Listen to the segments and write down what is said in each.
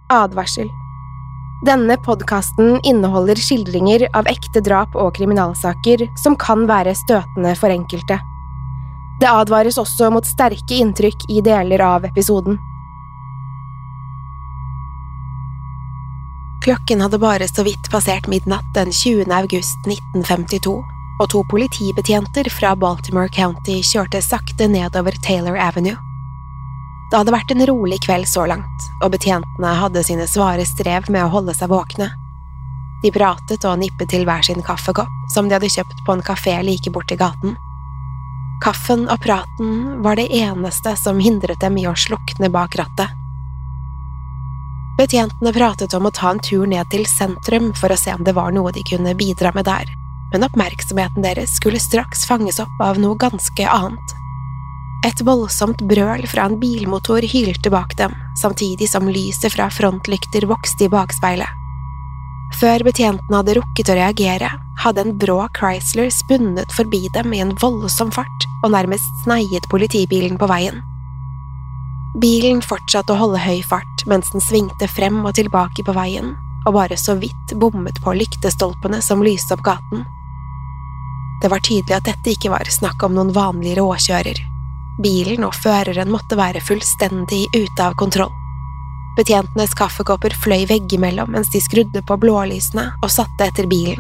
Advarsel. Denne podcasten inneholder skildringer av ekte drap og kriminalsaker som kan være støtende for enkelte. Det advares også mot sterke inntrykk i deler av episoden. Klokken hadde bare så vidt passert midnatt den 20. august 1952, og 2 politibetjenter fra Baltimore County kjørte sakte nedover Taylor Avenue. Det hadde vært en rolig kveld så langt, og betjentene hadde sine svare strev med å holde seg våkne. De pratet og nippet til hver sin kaffekopp, som de hadde kjøpt på en kafé like bort i gaten. Kaffen og praten var det eneste som hindret dem i å slukne bak rattet. Betjentene pratet om å ta en tur ned til sentrum for å se om det var noe de kunne bidra med der, men oppmerksomheten deres skulle straks fanges opp av noe ganske annet. Et voldsomt brøl fra en bilmotor hylte bak dem, samtidig som lyset fra frontlykter vokste i bakspeilet. Før betjentene hadde rukket å reagere, hadde en brå Chrysler spunnet forbi dem i en voldsom fart og nærmest sneiet politibilen på veien. Bilen fortsatte å holde høy fart mens den svingte frem og tilbake på veien, og bare så vidt bommet på lyktestolpene som lyste opp gaten. Det var tydelig at dette ikke var snakk om noen vanlig råkjører. Bilen og føreren måtte være fullstendig ute av kontroll. Betjentenes kaffekopper fløy veggimellom mens de skrudde på blålysene og satte etter bilen.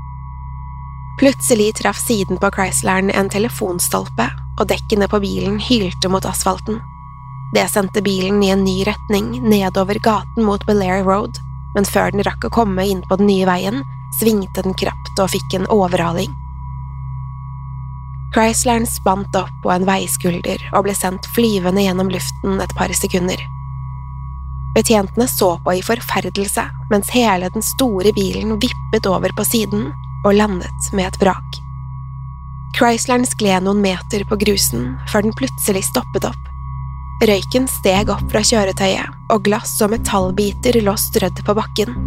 Plutselig traff siden på Chrysleren en telefonstolpe, og dekkene på bilen hylte mot asfalten. Det sendte bilen i en ny retning nedover gaten mot Belair Road, men før den rakk å komme inn på den nye veien, svingte den krapt og fikk en overhaling. Chrysleren spant opp på en veiskulder og ble sendt flyvende gjennom luften et par sekunder. Betjentene så på i forferdelse, mens hele den store bilen vippet over på siden og landet med et brak. Chrysleren skled noen meter på grusen før den plutselig stoppet opp. Røyken steg opp fra kjøretøyet, og glass og metallbiter lå strødd på bakken.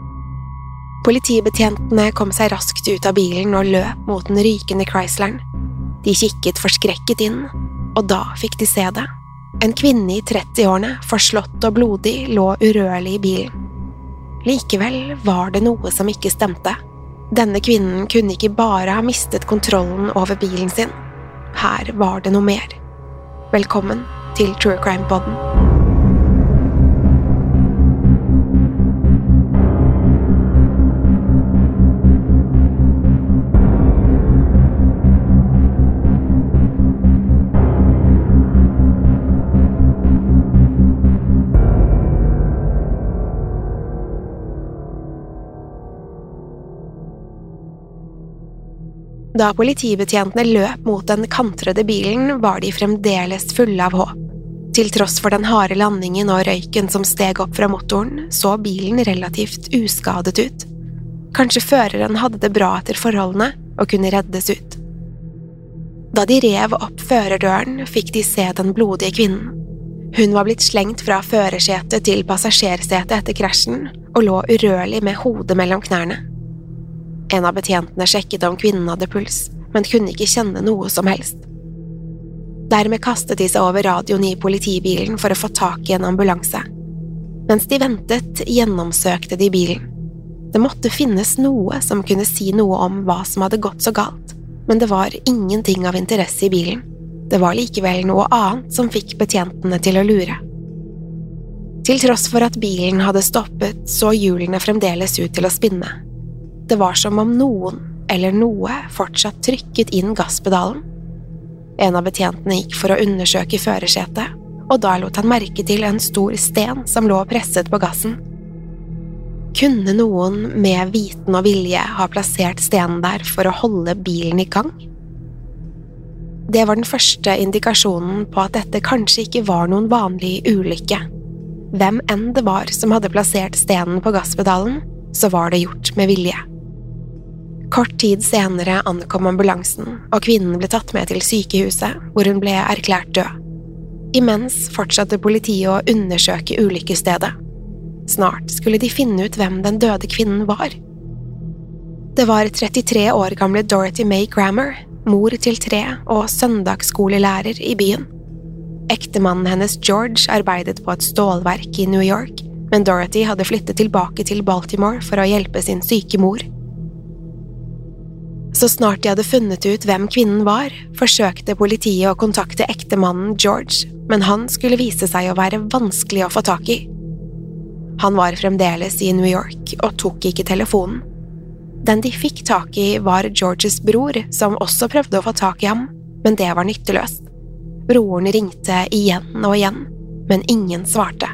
Politibetjentene kom seg raskt ut av bilen og løp mot den rykende Chrysleren. De kikket forskrekket inn, og da fikk de se det. En kvinne i 30-årene, forslått og blodig, lå urørlig i bilen. Likevel var det noe som ikke stemte. Denne kvinnen kunne ikke bare ha mistet kontrollen over bilen sin. Her var det noe mer. Velkommen til True Crime Podden. Da politibetjentene løp mot den kantrede bilen, var de fremdeles fulle av håp. Til tross for den harde landingen og røyken som steg opp fra motoren, så bilen relativt uskadet ut. Kanskje føreren hadde det bra etter forholdene og kunne reddes ut. Da de rev opp førerdøren, fikk de se den blodige kvinnen. Hun var blitt slengt fra førersetet til passasjersetet etter krasjen og lå urørlig med hodet mellom knærne. En av betjentene sjekket om kvinnen hadde puls, men kunne ikke kjenne noe som helst. Dermed kastet de seg over radioen i politibilen for å få tak i en ambulanse. Mens de ventet, gjennomsøkte de bilen. Det måtte finnes noe som kunne si noe om hva som hadde gått så galt, men det var ingenting av interesse i bilen. Det var likevel noe annet som fikk betjentene til å lure. Til tross for at bilen hadde stoppet, så hjulene fremdeles ut til å spinne. Det var som om noen eller noe fortsatt trykket inn gasspedalen. En av betjentene gikk for å undersøke førersetet, og da lot han merke til en stor sten som lå presset på gassen. Kunne noen med viten og vilje ha plassert stenen der for å holde bilen i gang? Det var den første indikasjonen på at dette kanskje ikke var noen vanlig ulykke. Hvem enn det var som hadde plassert stenen på gasspedalen, så var det gjort med vilje. Kort tid senere ankom ambulansen, og kvinnen ble tatt med til sykehuset, hvor hun ble erklært død. Imens fortsatte politiet å undersøke ulykkesstedet. Snart skulle de finne ut hvem den døde kvinnen var. Det var 33 år gamle Dorothy May Grammer, mor til 3 og søndagsskolelærer i byen. Ektemannen hennes George arbeidet på et stålverk i New York, men Dorothy hadde flyttet tilbake til Baltimore for å hjelpe sin syke mor. Så snart de hadde funnet ut hvem kvinnen var, forsøkte politiet å kontakte ektemannen George, men han skulle vise seg å være vanskelig å få tak i. Han var fremdeles i New York og tok ikke telefonen. Den de fikk tak i var Georges bror, som også prøvde å få tak i ham, men det var nytteløst. Broren ringte igjen og igjen, men ingen svarte.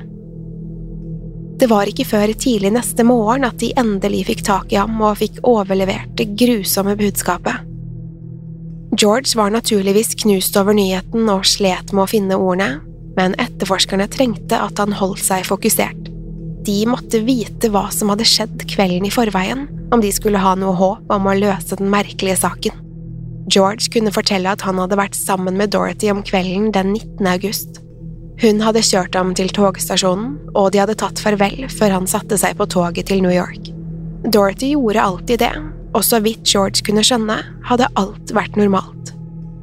Det var ikke før tidlig neste morgen at de endelig fikk tak i ham og fikk overlevert det grusomme budskapet. George var naturligvis knust over nyheten og slet med å finne ordene, men etterforskerne trengte at han holdt seg fokusert. De måtte vite hva som hadde skjedd kvelden i forveien, om de skulle ha noe håp om å løse den merkelige saken. George kunne fortelle at han hadde vært sammen med Dorothy om kvelden den 19. august. Hun hadde kjørt ham til togstasjonen, og de hadde tatt farvel før han satte seg på toget til New York. Dorothy gjorde alltid det, og så vidt George kunne skjønne, hadde alt vært normalt.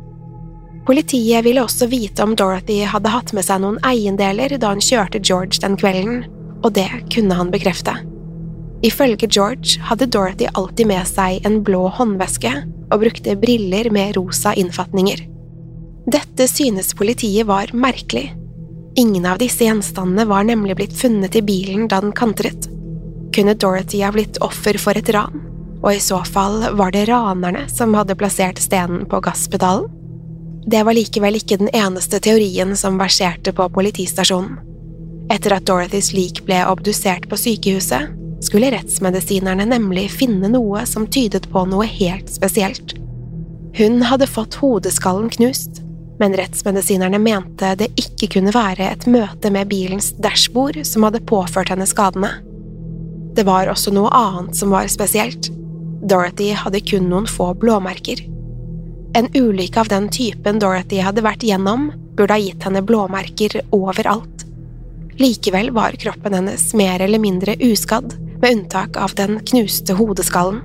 Politiet ville også vite om Dorothy hadde hatt med seg noen eiendeler da han kjørte George den kvelden, og det kunne han bekrefte. Ifølge George hadde Dorothy alltid med seg en blå håndveske og brukte briller med rosa innfatninger. Dette synes politiet var merkelig. Ingen av disse gjenstandene var nemlig blitt funnet i bilen da den kantret. Kunne Dorothy ha blitt offer for et ran? Og i så fall var det ranerne som hadde plassert stenen på gasspedalen? Det var likevel ikke den eneste teorien som verserte på politistasjonen. Etter at Dorothys lik ble obdusert på sykehuset, skulle rettsmedisinerne nemlig finne noe som tydet på noe helt spesielt. Hun hadde fått hodeskallen knust, men rettsmedisinerne mente det ikke kunne være et møte med bilens dashbord som hadde påført henne skadene. Det var også noe annet som var spesielt. Dorothy hadde kun noen få blåmerker. En ulykke av den typen Dorothy hadde vært gjennom, burde ha gitt henne blåmerker overalt. Likevel var kroppen hennes mer eller mindre uskadd, med unntak av den knuste hodeskallen.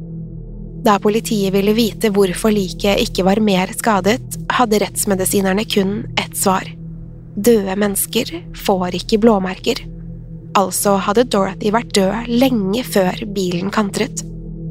Da politiet ville vite hvorfor liket ikke var mer skadet, hadde rettsmedisinerne kun ett svar. Døde mennesker får ikke blåmerker. Altså hadde Dorothy vært død lenge før bilen kantret.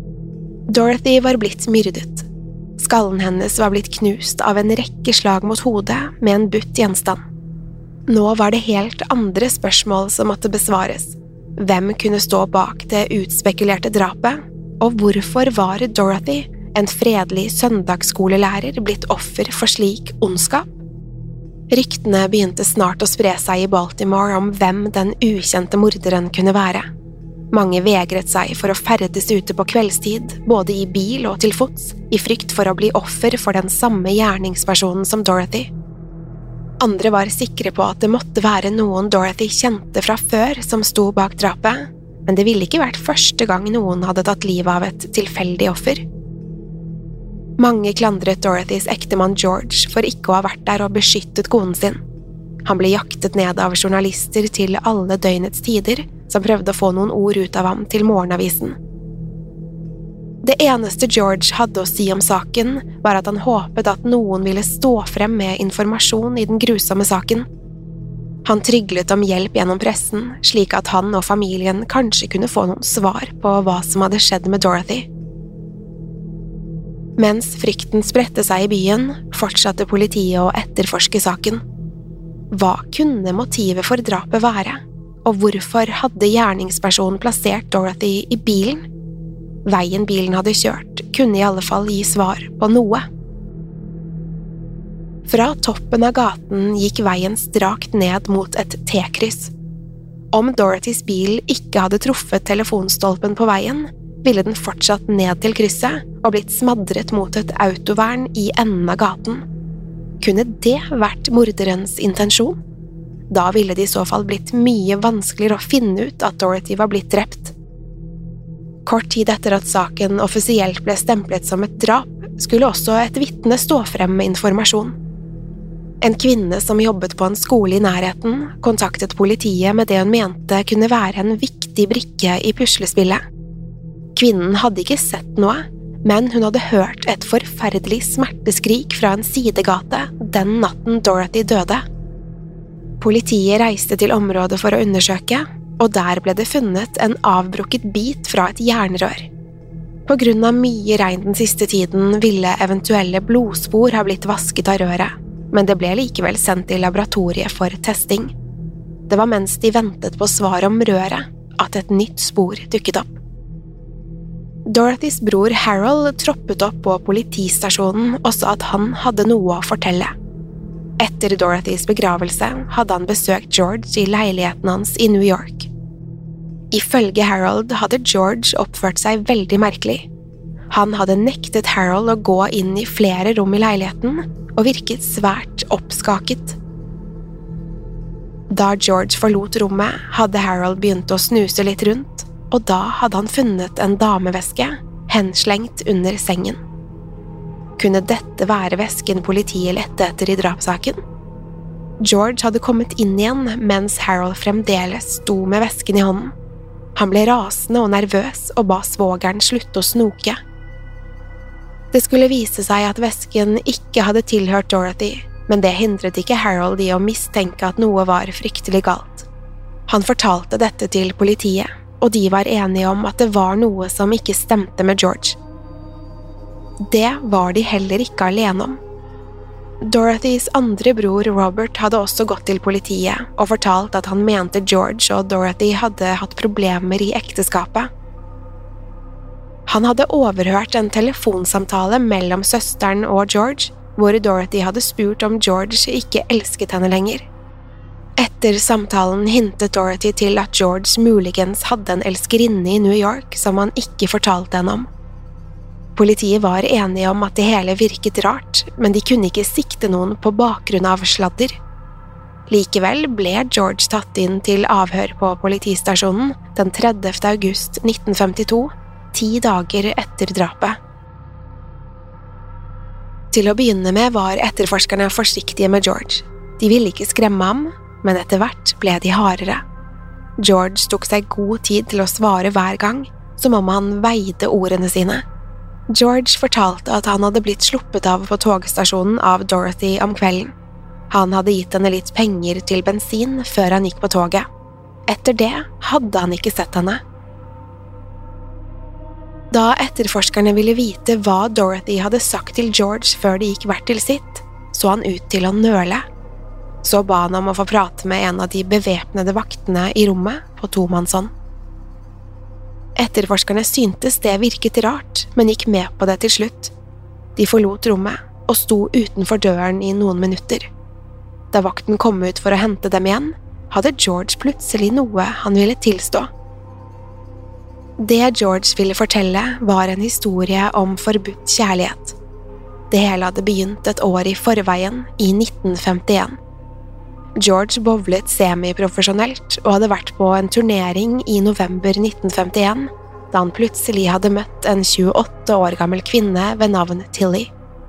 Dorothy var blitt myrdet. Skallen hennes var blitt knust av en rekke slag mot hodet med en butt gjenstand. Nå var det helt andre spørsmål som måtte besvares. Hvem kunne stå bak det utspekulerte drapet? Og hvorfor var Dorothy, en fredelig søndagsskolelærer, blitt offer for slik ondskap? Ryktene begynte snart å spre seg i Baltimore om hvem den ukjente morderen kunne være. Mange vegret seg for å ferdes ute på kveldstid, både i bil og til fots, i frykt for å bli offer for den samme gjerningspersonen som Dorothy. Andre var sikre på at det måtte være noen Dorothy kjente fra før som sto bak drapet, men det ville ikke vært første gang noen hadde tatt livet av et tilfeldig offer. Mange klandret Dorothys ektemann George for ikke å ha vært der og beskyttet konen sin. Han ble jaktet ned av journalister til alle døgnets tider, som prøvde å få noen ord ut av ham til morgenavisen. Det eneste George hadde å si om saken var at han håpet at noen ville stå frem med informasjon i den grusomme saken. Han tryglet om hjelp gjennom pressen, slik at han og familien kanskje kunne få noen svar på hva som hadde skjedd med Dorothy. Mens frykten spredte seg i byen, fortsatte politiet å etterforske saken. Hva kunne motivet for drapet være, og hvorfor hadde gjerningspersonen plassert Dorothy i bilen? Veien bilen hadde kjørt kunne i alle fall gi svar på noe. Fra toppen av gaten gikk veien strakt ned mot et T-kryss. Om Dorothys bil ikke hadde truffet telefonstolpen på veien, ville den fortsatt ned til krysset og blitt smadret mot et autovern i enden av gaten. Kunne det vært morderens intensjon? Da ville det i så fall blitt mye vanskeligere å finne ut at Dorothy var blitt drept. Kort tid etter at saken offisielt ble stemplet som et drap, skulle også et vitne stå frem med informasjon. En kvinne som jobbet på en skole i nærheten, kontaktet politiet med det hun mente kunne være en viktig brikke i puslespillet. Kvinnen hadde ikke sett noe, men hun hadde hørt et forferdelig smerteskrik fra en sidegate den natten Dorothy døde. Politiet reiste til området for å undersøke, og der ble det funnet en avbrukket bit fra et jernrør. På grunn av mye regn den siste tiden ville eventuelle blodspor ha blitt vasket av røret, men det ble likevel sendt til laboratoriet for testing. Det var mens de ventet på svar om røret at et nytt spor dukket opp. Dorothys bror Harold troppet opp på politistasjonen og sa at han hadde noe å fortelle. Etter Dorothys begravelse hadde han besøkt George i leiligheten hans i New York. Ifølge Harold hadde George oppført seg veldig merkelig. Han hadde nektet Harold å gå inn i flere rom i leiligheten og virket svært oppskaket. Da George forlot rommet, hadde Harold begynt å snuse litt rundt, og da hadde han funnet en dameveske henslengt under sengen. Kunne dette være vesken politiet lette etter i drapssaken? George hadde kommet inn igjen mens Harold fremdeles sto med vesken i hånden. Han ble rasende og nervøs og ba svogeren slutte å snoke. Det skulle vise seg at vesken ikke hadde tilhørt Dorothy, men det hindret ikke Harold i å mistenke at noe var fryktelig galt. Han fortalte dette til politiet, og de var enige om at det var noe som ikke stemte med George. Det var de heller ikke alene om. Dorothys andre bror Robert hadde også gått til politiet og fortalt at han mente George og Dorothy hadde hatt problemer i ekteskapet. Han hadde overhørt en telefonsamtale mellom søsteren og George, hvor Dorothy hadde spurt om George ikke elsket henne lenger. Etter samtalen hintet Dorothy til at George muligens hadde en elskerinne i New York som han ikke fortalte henne om. Politiet var enige om at det hele virket rart, men de kunne ikke sikte noen på bakgrunn av sladder. Likevel ble George tatt inn til avhør på politistasjonen den 30. august 1952, 10 dager etter drapet. Til å begynne med var etterforskerne forsiktige med George. De ville ikke skremme ham, men etter hvert ble de hardere. George tok seg god tid til å svare hver gang, som om han veide ordene sine. George fortalte at han hadde blitt sluppet av på togstasjonen av Dorothy om kvelden. Han hadde gitt henne litt penger til bensin før han gikk på toget. Etter det hadde han ikke sett henne. Da etterforskerne ville vite hva Dorothy hadde sagt til George før de gikk hvert til sitt, så han ut til å nøle. Så ba han om å få prate med en av de bevæpnede vaktene i rommet på tomannshånd. Etterforskerne syntes det virket rart, men gikk med på det til slutt. De forlot rommet og sto utenfor døren i noen minutter. Da vakten kom ut for å hente dem igjen, hadde George plutselig noe han ville tilstå. Det George ville fortelle var en historie om forbudt kjærlighet. Det hele hadde begynt et år i forveien, i 1951. George bowlet semiprofesjonelt og hadde vært på en turnering i november 1951, da han plutselig hadde møtt en 28 år gammel kvinne ved navn Tilly.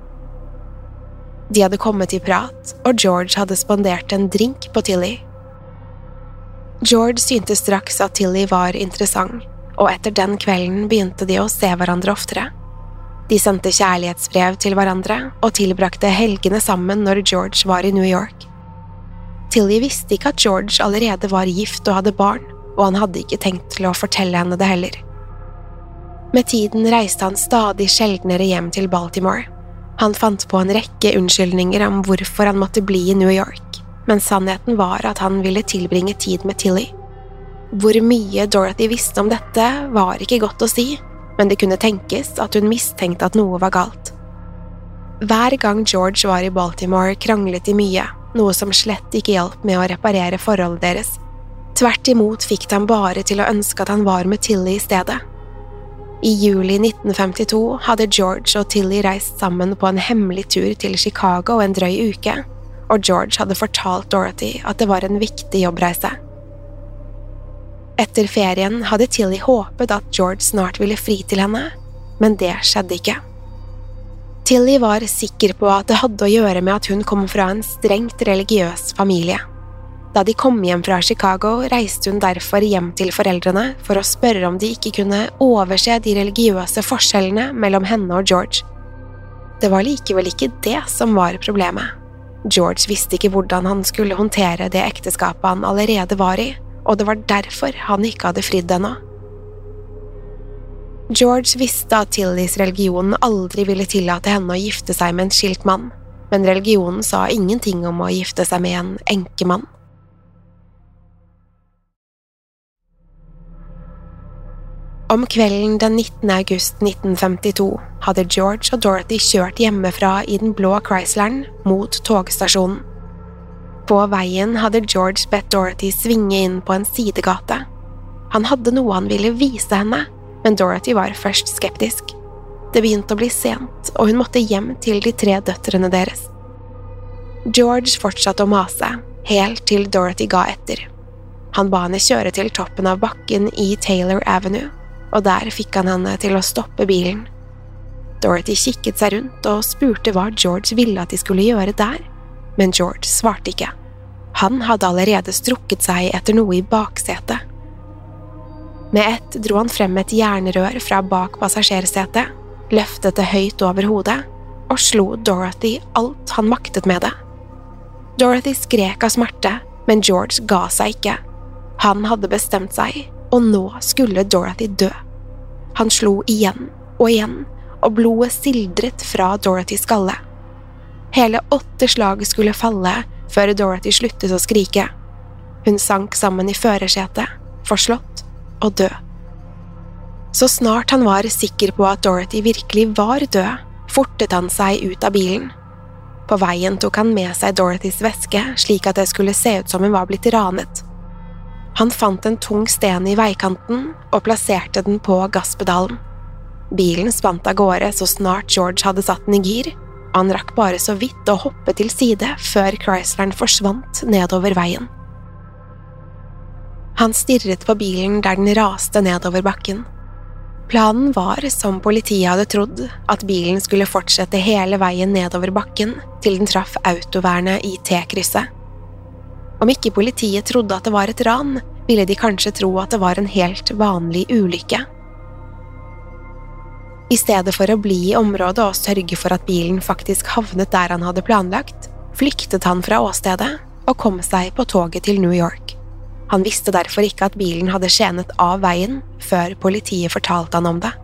De hadde kommet i prat, og George hadde spandert en drink på Tilly. George syntes straks at Tilly var interessant, og etter den kvelden begynte de å se hverandre oftere. De sendte kjærlighetsbrev til hverandre og tilbrakte helgene sammen når George var i New York. Tilly visste ikke at George allerede var gift og hadde barn, og han hadde ikke tenkt til å fortelle henne det heller. Med tiden reiste han stadig sjeldnere hjem til Baltimore. Han fant på en rekke unnskyldninger om hvorfor han måtte bli i New York, men sannheten var at han ville tilbringe tid med Tilly. Hvor mye Dorothy visste om dette var ikke godt å si, men det kunne tenkes at hun mistenkte at noe var galt. Hver gang George var i Baltimore kranglet de mye, noe som slett ikke hjalp med å reparere forholdet deres. Tvert imot fikk han bare til å ønske at han var med Tilly i stedet. I juli 1952 hadde George og Tilly reist sammen på en hemmelig tur til Chicago en drøy uke, og George hadde fortalt Dorothy at det var en viktig jobbreise. Etter ferien hadde Tilly håpet at George snart ville fri til henne, men det skjedde ikke. Tilly var sikker på at det hadde å gjøre med at hun kom fra en strengt religiøs familie. Da de kom hjem fra Chicago, reiste hun derfor hjem til foreldrene for å spørre om de ikke kunne overse de religiøse forskjellene mellom henne og George. Det var likevel ikke det som var problemet. George visste ikke hvordan han skulle håndtere det ekteskapet han allerede var i, og det var derfor han ikke hadde fridd ennå. George visste at Tillys religion aldri ville tillate henne å gifte seg med en skilt mann, men religionen sa ingenting om å gifte seg med en enkemann. Om kvelden den 19. august 1952 hadde George og Dorothy kjørt hjemmefra i den blå Chrysleren mot togstasjonen. På veien hadde George bedt Dorothy svinge inn på en sidegate. Han hadde noe han ville vise henne, men Dorothy var først skeptisk. Det begynte å bli sent, og hun måtte hjem til de 3 døtrene deres. George fortsatte å mase, helt til Dorothy ga etter. Han ba henne kjøre til toppen av bakken i Taylor Avenue, og der fikk han henne til å stoppe bilen. Dorothy kikket seg rundt og spurte hva George ville at de skulle gjøre der, men George svarte ikke. Han hadde allerede strukket seg etter noe i baksetet. Med ett dro han frem et jernrør fra bak passasjersetet, løftet det høyt over hodet, og slo Dorothy alt han maktet med det. Dorothy skrek av smerte, men George ga seg ikke. Han hadde bestemt seg, og nå skulle Dorothy dø. Han slo igjen, og blodet sildret fra Dorothys skalle. Hele 8 slag skulle falle før Dorothy sluttet å skrike. Hun sank sammen i førersetet, forslått og død. Så snart han var sikker på at Dorothy virkelig var død, fortet han seg ut av bilen. På veien tok han med seg Dorothys veske, slik at det skulle se ut som hun var blitt ranet. Han fant en tung sten i veikanten og plasserte den på gasspedalen. Bilen spant av gårde så snart George hadde satt den i gir. Han rakk bare så vidt å hoppe til side før Chrysleren forsvant nedover veien. Han stirret på bilen der den raste nedover bakken. Planen var, som politiet hadde trodd, at bilen skulle fortsette hele veien nedover bakken til den traff autovernet i T-krysset. Om ikke politiet trodde at det var et ran, ville de kanskje tro at det var en helt vanlig ulykke. I stedet for å bli i området og sørge for at bilen faktisk havnet der han hadde planlagt, flyktet han fra åstedet og kom seg på toget til New York. Han visste derfor ikke at bilen hadde skjenet av veien før politiet fortalte han om det.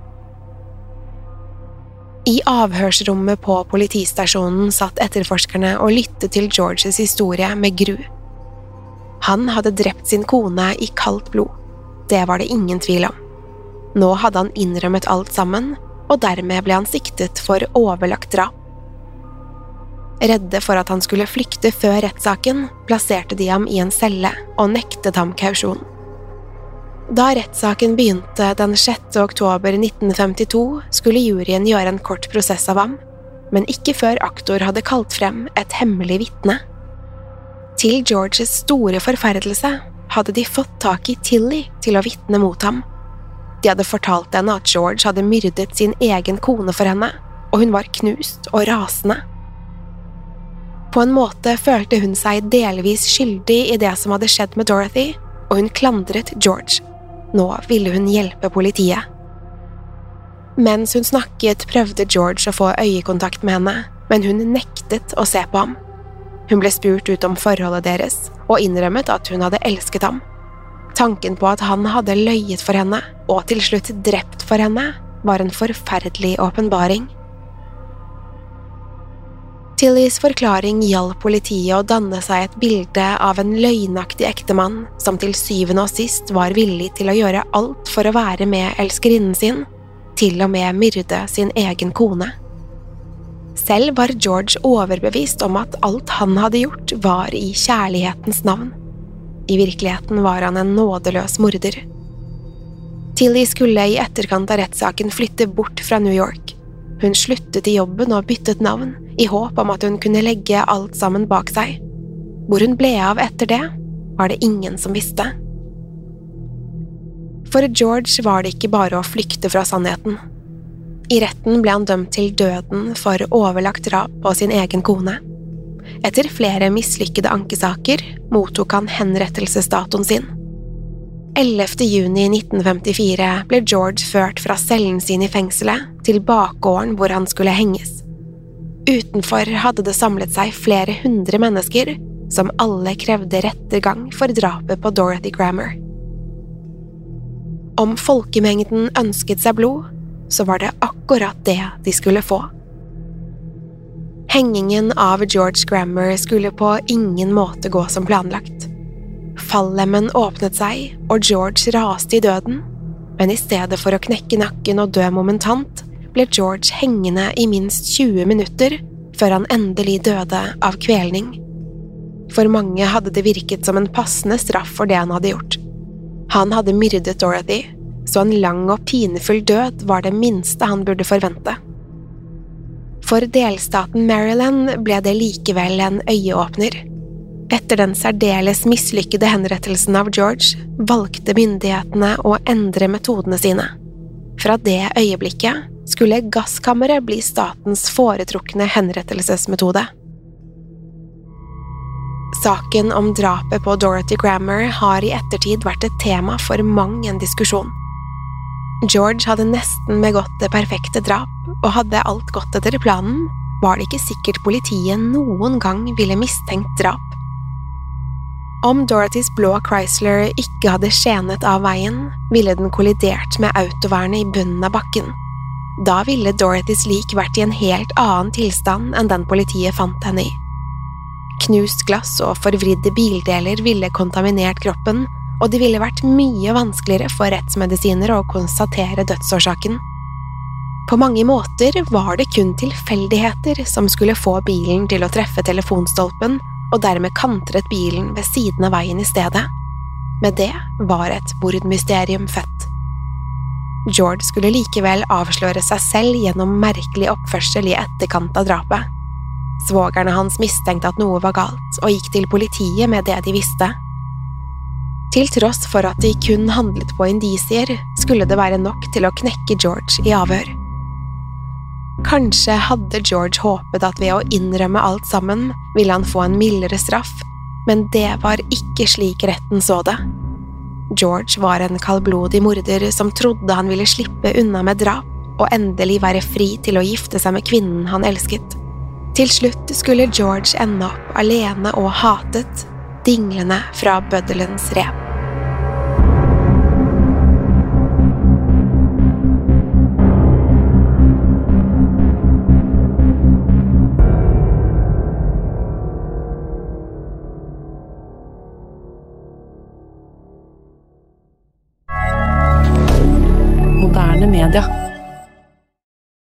I avhørsrommet på politistasjonen satt etterforskerne og lyttet til Georges historie med gru. Han hadde drept sin kone i kaldt blod. Det var det ingen tvil om. Nå hadde han innrømmet alt sammen, og dermed ble han siktet for overlagt drap. Redde for at han skulle flykte før rettssaken, plasserte de ham i en celle og nektet ham kausjon. Da rettssaken begynte den 6. oktober 1952, skulle juryen gjøre en kort prosess av ham, men ikke før aktor hadde kalt frem et hemmelig vitne. Til Georges store forferdelse hadde de fått tak i Tilly til å vitne mot ham. De hadde fortalt henne at George hadde myrdet sin egen kone for henne, og hun var knust og rasende. På en måte følte hun seg delvis skyldig i det som hadde skjedd med Dorothy, og hun klandret George. Nå ville hun hjelpe politiet. Mens hun snakket, prøvde George å få øyekontakt med henne, men hun nektet å se på ham. Hun ble spurt ut om forholdet deres, og innrømmet at hun hadde elsket ham. Tanken på at han hadde løyet for henne, og til slutt drept for henne, var en forferdelig åpenbaring. Tillys forklaring hjalp politiet å danne seg et bilde av en løgnaktig ektemann som til syvende og sist var villig til å gjøre alt for å være med elskerinnen sin, til og med myrde sin egen kone. Selv var George overbevist om at alt han hadde gjort var i kjærlighetens navn. I virkeligheten var han en nådeløs morder. Tilly skulle i etterkant av rettssaken flytte bort fra New York. Hun sluttet i jobben og byttet navn, i håp om at hun kunne legge alt sammen bak seg. Hvor hun ble av etter det, var det ingen som visste. For George var det ikke bare å flykte fra sannheten. I retten ble han dømt til døden for overlagt drap på sin egen kone. Etter flere mislykkede ankesaker mottok han henrettelsesdatoen sin. 11. juni 1954 ble George ført fra cellen sin i fengselet til bakgården hvor han skulle henges. Utenfor hadde det samlet seg flere hundre mennesker, som alle krevde rettergang for drapet på Dorothy Grammer. Om folkemengden ønsket seg blod, så var det akkurat det de skulle få. Hengingen av George Grammer skulle på ingen måte gå som planlagt. Fallemmen åpnet seg, og George raste i døden, men i stedet for å knekke nakken og dø momentant, ble George hengende i minst 20 minutter før han endelig døde av kvelning. For mange hadde det virket som en passende straff for det han hadde gjort. Han hadde myrdet Dorothy, så en lang og pinefull død var det minste han burde forvente. For delstaten Maryland ble det likevel en øyeåpner. Etter den særdeles mislykkede henrettelsen av George, valgte myndighetene å endre metodene sine. Fra det øyeblikket skulle gasskammeret bli statens foretrukne henrettelsesmetode. Saken om drapet på Dorothy Grammer har i ettertid vært et tema for mang en diskusjon. George hadde nesten begått det perfekte drap, og hadde alt gått etter planen, var det ikke sikkert politiet noen gang ville mistenkt drap. Om Dorothys blå Chrysler ikke hadde skjenet av veien, ville den kollidert med autovernet i bunnen av bakken. Da ville Dorothys lik vært i en helt annen tilstand enn den politiet fant henne i. Knust glass og forvridde bildeler ville kontaminert kroppen, og det ville vært mye vanskeligere for rettsmedisinere å konstatere dødsårsaken. På mange måter var det kun tilfeldigheter som skulle få bilen til å treffe telefonstolpen, og dermed kantret bilen ved siden av veien i stedet. Med det var et mordmysterium født. George skulle likevel avsløre seg selv gjennom merkelig oppførsel i etterkant av drapet. Svogerne hans mistenkte at noe var galt, og gikk til politiet med det de visste. Til tross for at de kun handlet på indisier, skulle det være nok til å knekke George i avhør. Kanskje hadde George håpet at ved å innrømme alt sammen, ville han få en mildere straff, men det var ikke slik retten så det. George var en kaldblodig morder som trodde han ville slippe unna med drap, og endelig være fri til å gifte seg med kvinnen han elsket. Til slutt skulle George ende opp alene og hatet, dinglende fra bøddelens rep. Moderne media.